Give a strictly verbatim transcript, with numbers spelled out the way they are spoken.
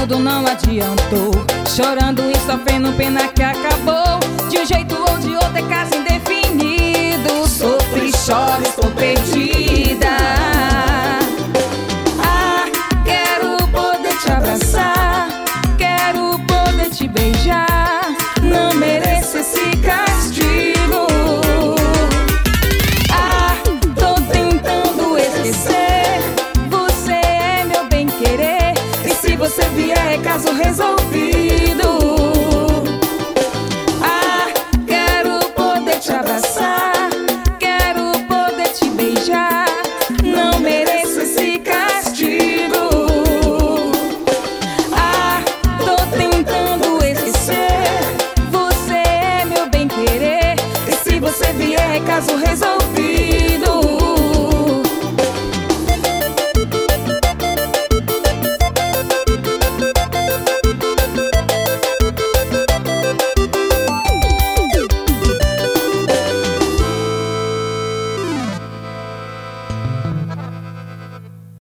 tudo não adiantou. Chorando e sofrendo, pena que acabou. De um jeito ou de outro é caso indefinido. Sofro e choro, estou perdida. Ah, quero poder te abraçar, quero poder te beijar. Não mereço esse castigo. Ah, tô tentando esquecer. Você é meu bem-querer, e se você vier é caso resolvido.